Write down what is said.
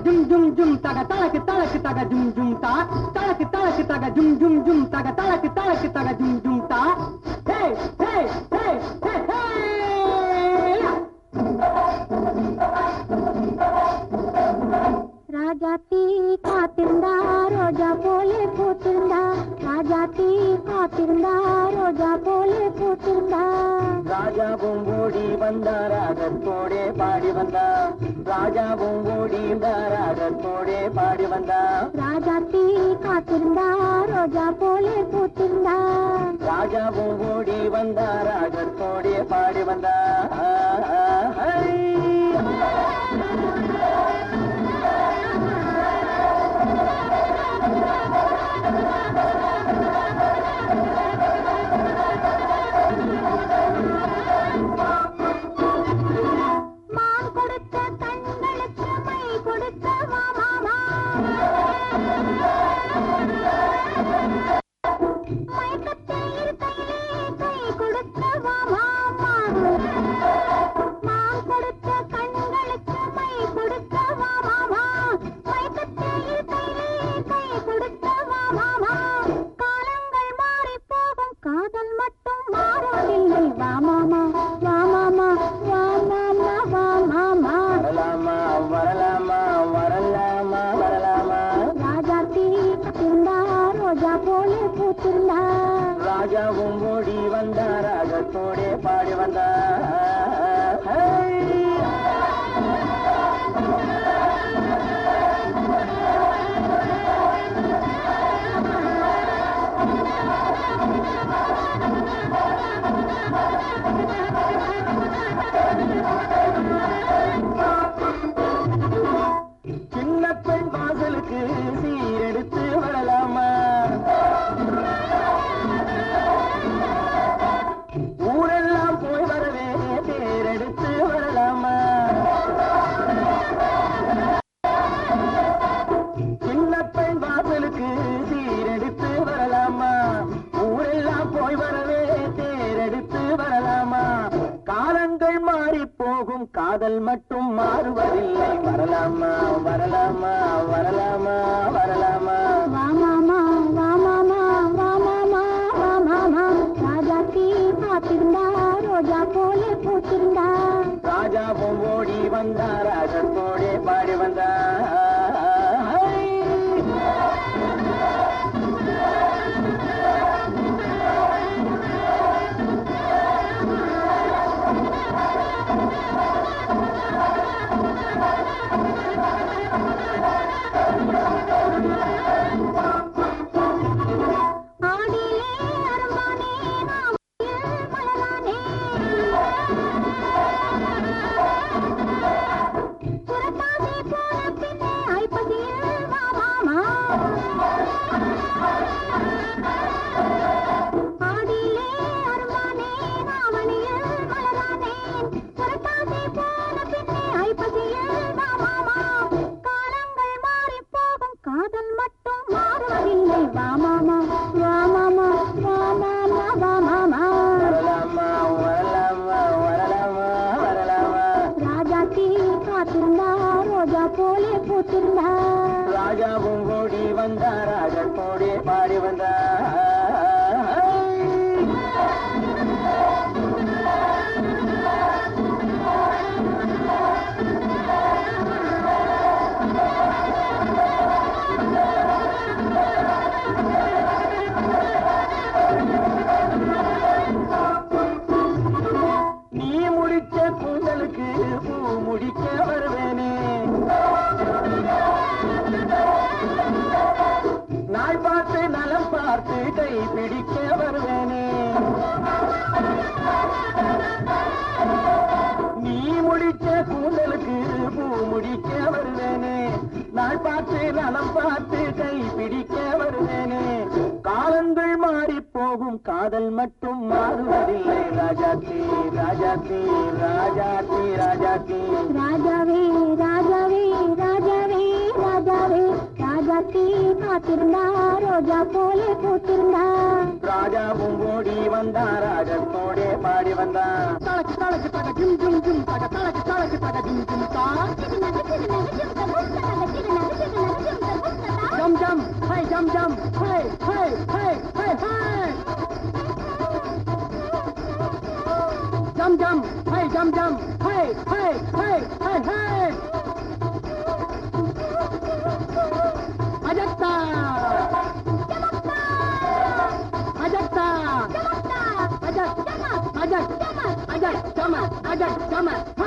ஜும் ஜும் ஜும் தக தலக்கு தலக்கு தக ஜும் ஜும் தா தலக்கு தலக்கு தக ஜும் ஜும் ஜும் தக தலக்கு தலக்கு தக ஜும் ஜும் தா ஹே ஹே ஹே ஹே ஹே ராஜாத்தி காத்திருந்தா ரோஜா போலே பூத்திருந்தா ராஜாத்தி காத்திருந்தா ரோஜா போலே பூத்திருந்தா ராஜாவும் ஓடி வந்தா ராகத்தோடே பாடி வந்தா ராஜாவும் ஓடி வந்தா ராகத்தோடே பாடி வந்தா ராஜாத்தி காத்திருந்தா ரோஜா போலே பூத்திருந்தா ராஜாவும் ஓடி வந்தா ராகத்தோடே பாடி வந்தா ராஜாவும் ஓடி வந்தா ராகத்தோடே பாடி வந்தா சின்ன பெண் வாசலுக்கு சீரெடுத்து வரலாமா ஊரெல்லாம் போய் வரவே தேரெடுத்து வரலாமா சின்ன பெண் வாசலுக்கு சீரெடுத்து வரலாமா ஊரெல்லாம் போய் வரவே தேரெடுத்து வரலாமா காலங்கள் மாறி போகும் காதல் மட்டும் மாறுவதில்லை வரலாமா வரலாமா வரலாமா வரலாமா வாமாமா வாமாமா வாமாமா வாமாமா ராஜாத்தி காத்திருந்தா ரோஜா போலே பூத்திருந்தா ராஜாவும் ஓடி வந்தா ராகத்தோடே பாடி வந்தா ராஜாவும் ஓடி வந்தா ராகத்தோடே பாடி வந்தா நீ முடிச்ச கூந்தலுக்கு பூ முடிக்க வருவேனே நாள் பார்த்து நலம் பார்த்து கை பிடிக்க வருவேனே நீ முடிச்ச கூந்தலுக்கு பூ முடிக்க வருவேனே நாள் பார்த்து நலம் பார்த்து கை பிடிக்க வருவேனே காலங்கள் மாறி போகும் காதல் மட்டும் மாறுவதில்லை ராஜாத்தி ராஜாத்தி ராஜாத்தி ராஜாத்தி ராஜாவே ராஜாவே ராஜாவே ராஜாவே ராஜாத்தி காத்திருந்தா ரோஜா போலே பூத்திருந்தா ராஜாவும் ஓடி வந்தா ராகத்தோடே பாடி வந்தா தலக்கு தலக்கு தக ஜும் ஜும் ஜும் தக தலக்கு தலக்கு தக ஜும் ஜும் தா ஜம் ஜம் ஹே ஹே ஹே ஹே ஹே ஜம் ஜம் ஹே ஜம் ஜம் ஹே ஹே ஹே ஹே ஹே அஜக்தா அஜக்தா அஜக் அஜக் அஜக் சமர் அஜக் சமர்